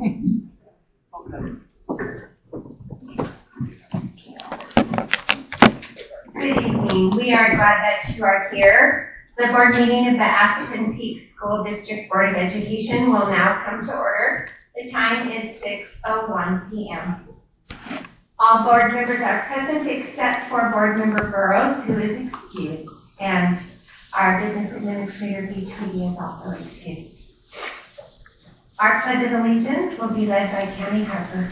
Good evening. We are glad that you are here. The board meeting of the Aspen Peaks School District Board of Education will now come to order. The time is 6:01 p.m. All board members are present except for board member Burrows, who is excused, and our business administrator, B. Tweedy, is also excused. Our Pledge of Allegiance will be led by Tammy Harper.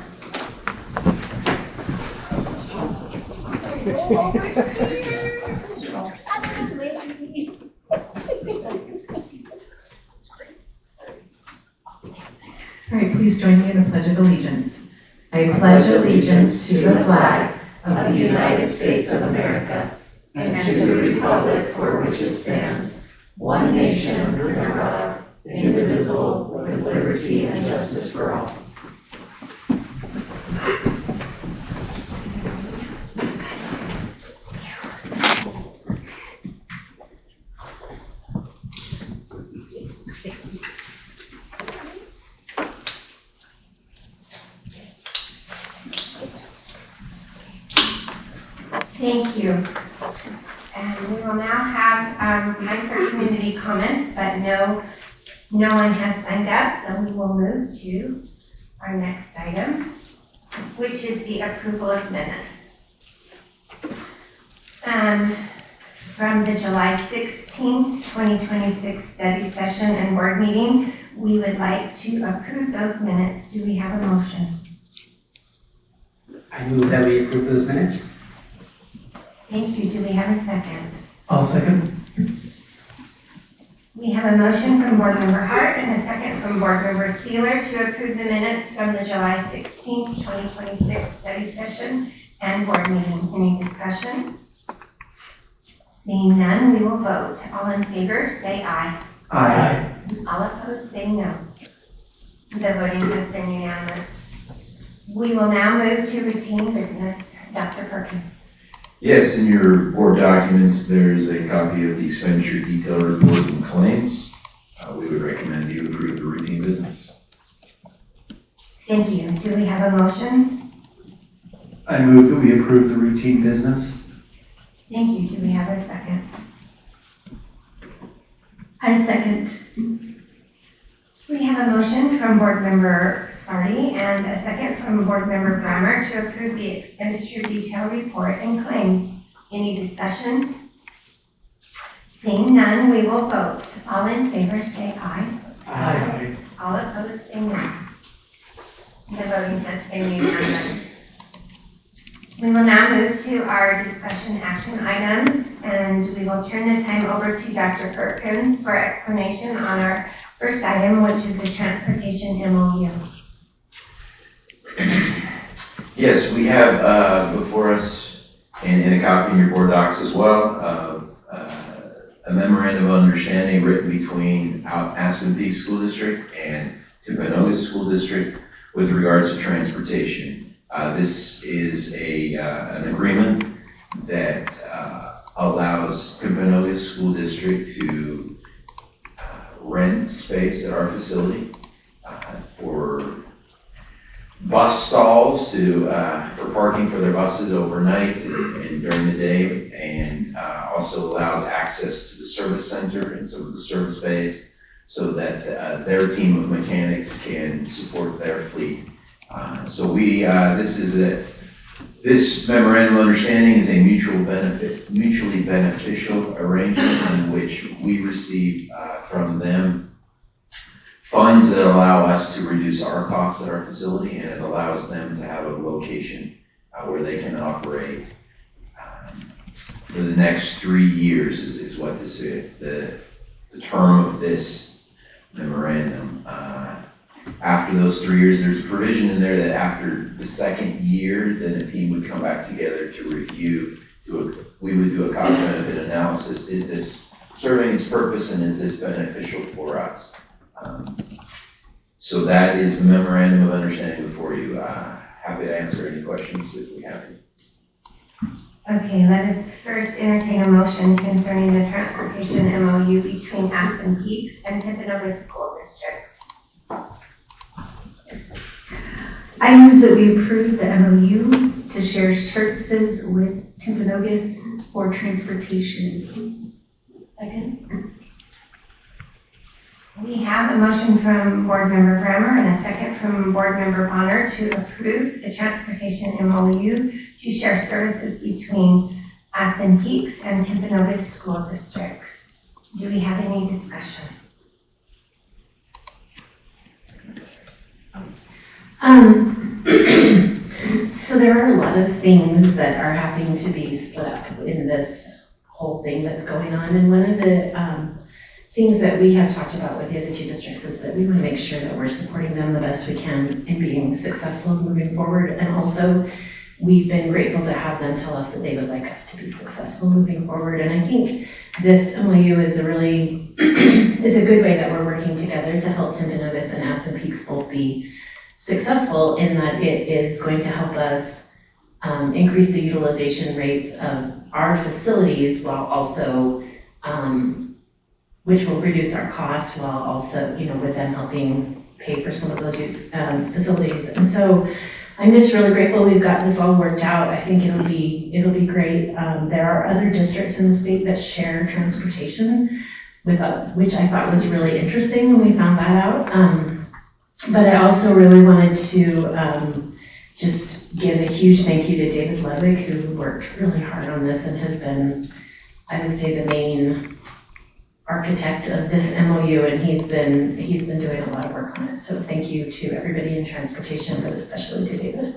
All right, please join me in the Pledge of Allegiance. I pledge allegiance to the flag of the United States of America and to the republic for which it stands, one nation under God, indivisible, with liberty and justice for all. Thank you. And we will now have time for community comments, but no one has signed up, so we will move to our next item, which is the approval of minutes. From the July 16th, 2026 study session and board meeting, we would like to approve those minutes. Do we have a motion? I move that we approve those minutes. Thank you. Do we have a second? I'll second. We have a motion from Board Member Hart and a second from Board Member Thieler to approve the minutes from the July 16th, 2026 study session and board meeting. Any discussion? Seeing none, we will vote. All in favor, say aye. Aye. All opposed, say no. The voting has been unanimous. We will now move to routine business. Dr. Perkins. Yes, in your board documents, there's a copy of the expenditure detail report and claims. We would recommend you approve the routine business. Thank you. Do we have a motion? I move that we approve the routine business. Thank you. Do we have a second? I second. We have a motion from Board Member Sardi and a second from Board Member Brammer to approve the expenditure detail report and claims. Any discussion? Seeing none, we will vote. All in favor, say aye. Aye. All opposed, say no. The voting has been unanimous. We will now move to our discussion action items, and we will turn the time over to Dr. Perkins for explanation on our first item, which is the transportation MOU. Yes, we have before us, and a copy in your board docs as well, a memorandum of understanding written between Aspen Peaks School District and Timpanogos School District with regards to transportation. This is an agreement that allows Timpanogos School District to rent space at our facility for bus stalls for parking for their buses overnight and during the day, and also allows access to the service center and some of the service bays so that their team of mechanics can support their fleet. So this memorandum of understanding is a mutually beneficial arrangement in which we receive from them funds that allow us to reduce our costs at our facility, and it allows them to have a location where they can operate for the next 3 years is what this is, the term of this memorandum. After those 3 years, there's a provision in there that after the second year, then a team would come back together to review. We would do a cost benefit analysis. Is this serving its purpose, and is this beneficial for us? So that is the memorandum of understanding before you. Happy to answer any questions if we have any. Okay, let us first entertain a motion concerning the transportation MOU between Aspen Peaks and Timpanogos School Districts. I move that we approve the MOU to share services with Timpanogos for transportation. Second. We have a motion from Board Member Brammer and a second from Board Member Bonner to approve the transportation MOU to share services between Aspen Peaks and Timpanogos school districts. Do we have any discussion? So there are a lot of things that are having to be split up in this whole thing that's going on. And one of the things that we have talked about with the other two districts is that we want to make sure that we're supporting them the best we can in being successful moving forward. And also, we've been grateful to have them tell us that they would like us to be successful moving forward. And I think this MOU is a really, is a good way that we're working together to help Timpanogos and Aspen Peaks both be successful in that it is going to help us increase the utilization rates of our facilities while also, which will reduce our costs while also, with them helping pay for some of those facilities. And so I'm just really grateful we've got this all worked out. I think it'll be great. There are other districts in the state that share transportation with us, which I thought was really interesting when we found that out. But I also really wanted to just give a huge thank you to David Levick, who worked really hard on this and has been, I would say, the main architect of this MOU, and he's been doing a lot of work on it. So thank you to everybody in transportation, but especially to David.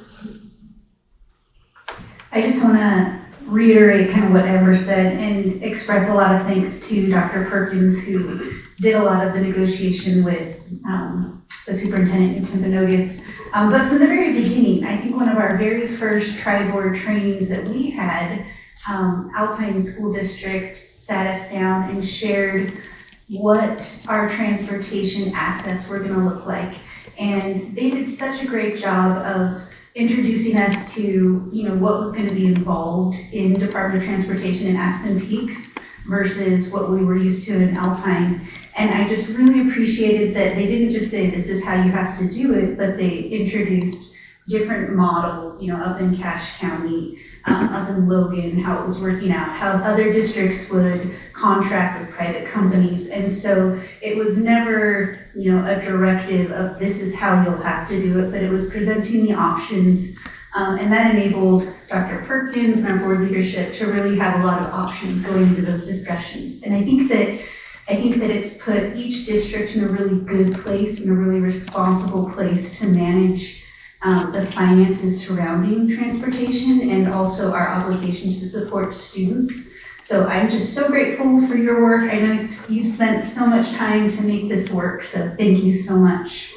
I just want to reiterate kind of what Amber said and express a lot of thanks to Dr. Perkins, who did a lot of the negotiation with the superintendent in Timpanogos. But from the very beginning, I think one of our very first tri-board trainings that we had, Alpine School District sat us down and shared what our transportation assets were going to look like. And they did such a great job of introducing us to, what was going to be involved in Department of Transportation in Aspen Peaks versus what we were used to in Alpine. And I just really appreciated that they didn't just say this is how you have to do it, but they introduced different models, up in Cache County, up in Logan, how it was working out, how other districts would contract with private companies. And so it was never, a directive of this is how you'll have to do it, but it was presenting the options. And that enabled Dr. Perkins and our board leadership to really have a lot of options going into those discussions. And I think that it's put each district in a really good place, in a really responsible place to manage the finances surrounding transportation and also our obligations to support students. So I'm just so grateful for your work. I know you've spent so much time to make this work, so thank you so much.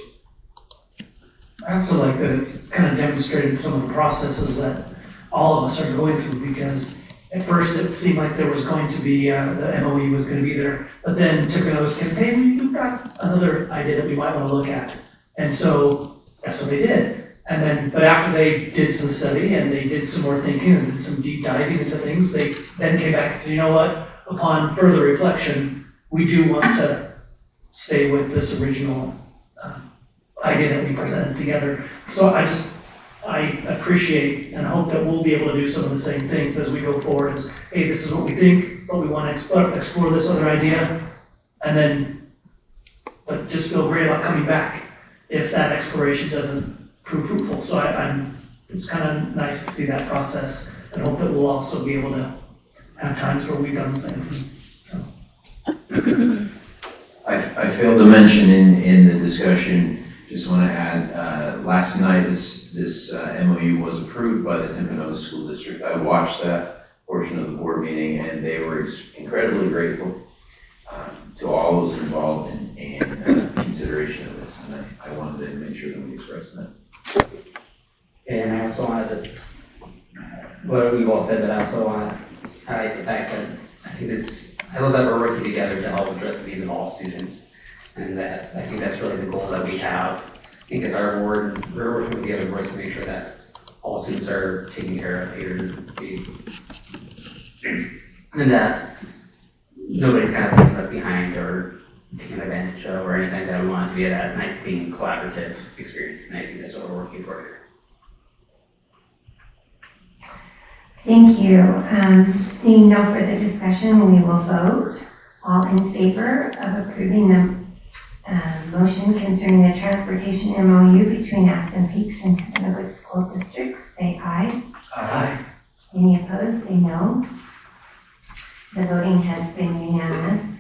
I also like that it's kind of demonstrated some of the processes that all of us are going through, because at first it seemed like there was going to be, the MOE was going to be there, but then Timpanogos came, hey, we've got another idea that we might want to look at. And so that's what they did. And then, but after they did some study and they did some more thinking and did some deep diving into things, they then came back and said, you know what, upon further reflection, we do want to stay with this original idea that we presented together. So I appreciate and hope that we'll be able to do some of the same things as we go forward as, hey, this is what we think, but we want to explore this other idea, and then, but just feel great about coming back if that exploration doesn't prove fruitful. So it's kind of nice to see that process, and hope that we'll also be able to have times where we've done the same thing. So. I failed to mention in the discussion, just want to add, last night this MOU was approved by the Timpanogos School District. I watched that portion of the board meeting, and they were incredibly grateful to all those involved in consideration of this, and I wanted to make sure that we expressed that. And I also wanted to, what we've all said, but I also want to highlight the fact that I love that we're working together to help address the needs of all students. And that I think that's really the goal that we have. I think as our board, we're working with the other boards to make sure that all students are taken care of here, and that nobody's kind of left behind or taken advantage of or anything, that we want it to be a nice, clean, collaborative experience, and I think that's what we're working toward here. Thank you. Seeing no further discussion, we will vote. All in favor of approving the motion concerning the transportation MOU between Aspen Peaks and Timpanogos School Districts, say aye. Aye. Any opposed, say no. The voting has been unanimous.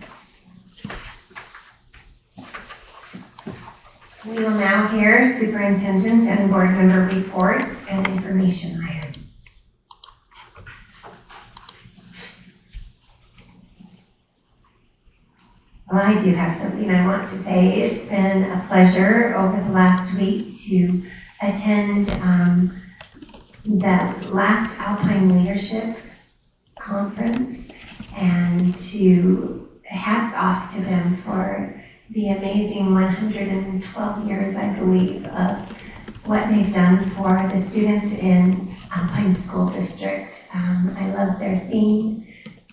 We will now hear superintendent and board member reports and information items. Well, I do have something I want to say. It's been a pleasure over the last week to attend the last Alpine Leadership Conference, and to hats off to them for the amazing 112 years, I believe, of what they've done for the students in Alpine School District. I love their theme.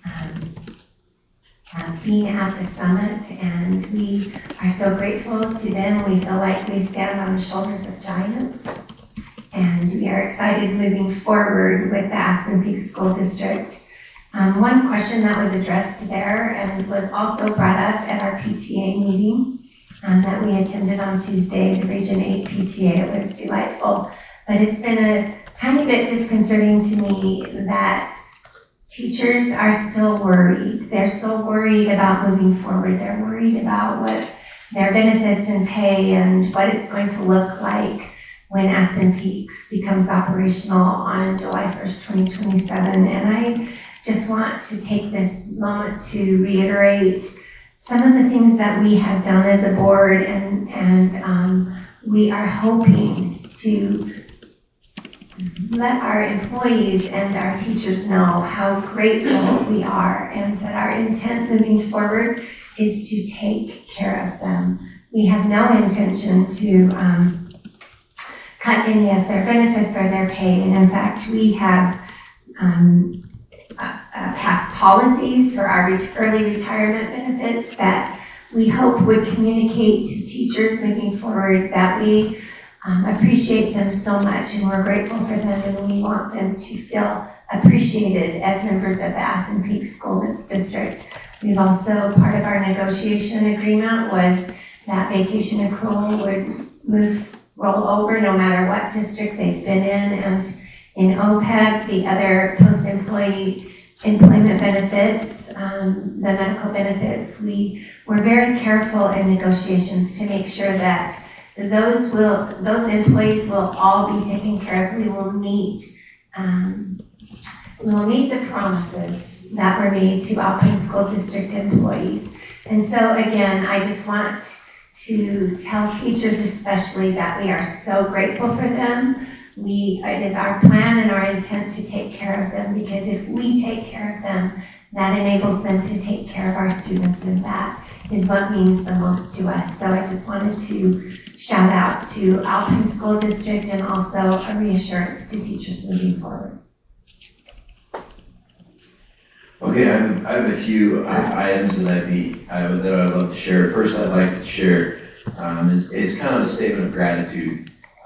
Being at the summit, and we are so grateful to them. We feel like we stand on the shoulders of giants, and we are excited moving forward with the Aspen Peaks School District. One question that was addressed there and was also brought up at our PTA meeting that we attended on Tuesday, the Region 8 PTA. It was delightful, but it's been a tiny bit disconcerting to me that teachers are still worried. They're so worried about moving forward. They're worried about what their benefits and pay and what it's going to look like when Aspen Peaks becomes operational on July 1st, 2027. And I just want to take this moment to reiterate some of the things that we have done as a board, and we are hoping to let our employees and our teachers know how grateful we are, and that our intent moving forward is to take care of them. We have no intention to cut any of their benefits or their pay, and in fact, we have passed policies for our early retirement benefits that we hope would communicate to teachers moving forward that we appreciate them so much, and we're grateful for them, and we want them to feel appreciated as members of the Aspen Peaks School District. We've also, part of our negotiation agreement was that vacation accrual would roll over no matter what district they've been in, and in OPEB, the other post-employee employment benefits, the medical benefits, we were very careful in negotiations to make sure that those employees will all be taken care of. We will meet the promises that were made to Alpine School District employees. And so again, I just want to tell teachers especially that we are so grateful for them. It is our plan and our intent to take care of them, because if we take care of them, that enables them to take care of our students, and that is what means the most to us. So I just wanted to shout out to Alpine School District, and also a reassurance to teachers moving forward. Okay, I have a few items that I'd love to share. First, I'd like to share is kind of a statement of gratitude.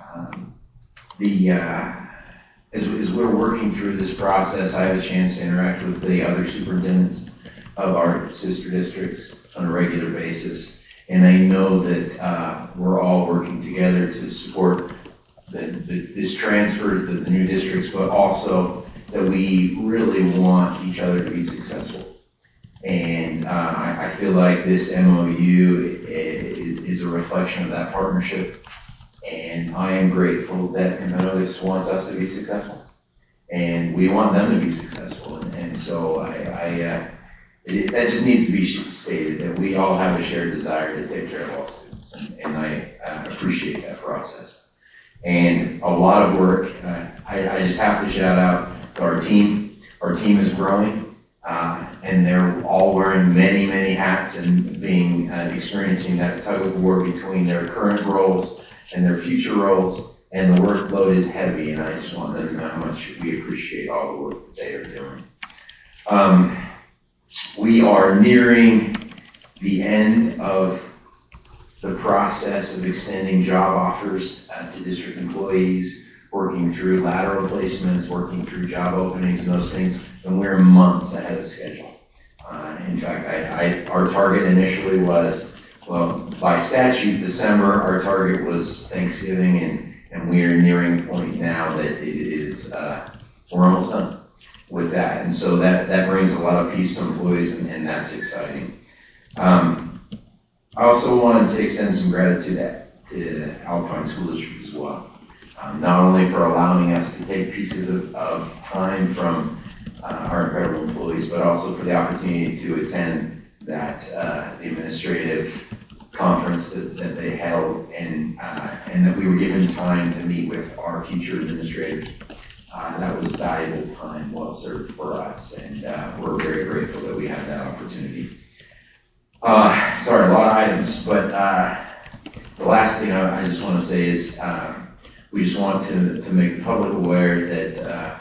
As we're working through this process, I have a chance to interact with the other superintendents of our sister districts on a regular basis, and I know that we're all working together to support this transfer to the new districts, but also that we really want each other to be successful. And I feel like this MOU is a reflection of that partnership. And I am grateful that Timpanogos wants us to be successful, and we want them to be successful. And so that just needs to be stated, that we all have a shared desire to take care of all students, and I appreciate that process. And a lot of work. I just have to shout out to our team. Our team is growing, and they're all wearing many, many hats and experiencing that tug of war between their current roles and their future roles, and the workload is heavy, and I just want them to know how much we appreciate all the work that they are doing. We are nearing the end of the process of extending job offers to district employees, working through lateral placements, working through job openings and those things, and we're months ahead of schedule. In fact, our target initially was, well, by statute, December. Our target was Thanksgiving, and we are nearing a point now that it is, we're almost done with that. And so that brings a lot of peace to employees, and that's exciting. I also wanted to extend some gratitude to Alpine School District as well. Not only for allowing us to take pieces of time from our incredible employees, but also for the opportunity to attend that the administrative conference that they held, and that we were given time to meet with our teacher administrators. That was valuable time, well served for us, and we're very grateful that we had that opportunity. Sorry, a lot of items, but the last thing I just want to say is we just want to make the public aware that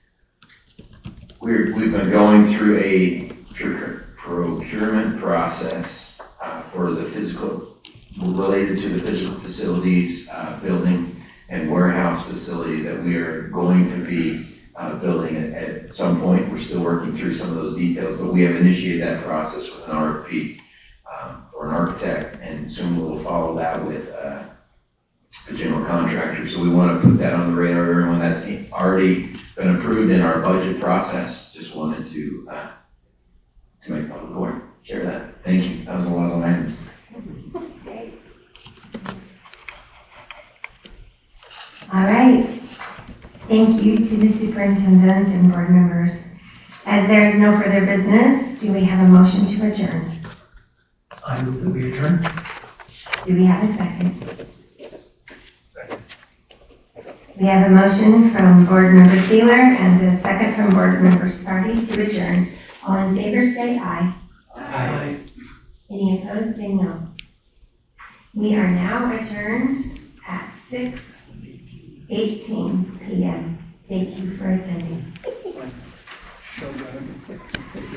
we've been going through a procurement process for the related to the physical facilities, building and warehouse facility that we are going to be building at some point. We're still working through some of those details, but we have initiated that process with an RFP for an architect, and soon we'll follow that with a general contractor. So we want to put that on the radar of everyone. That's already been approved in our budget process. Just wanted to make public aware. Share that. Thank you. That was a lot of items. That's great. All right. Thank you to the superintendent and board members. As there is no further business, do we have a motion to adjourn? I move that we adjourn. Do we have a second? We have a motion from board member Keeler and a second from board member Sparty to adjourn. All in favor say aye. Aye. Any opposed say no. We are now adjourned at 6:18 p.m. Thank you for attending.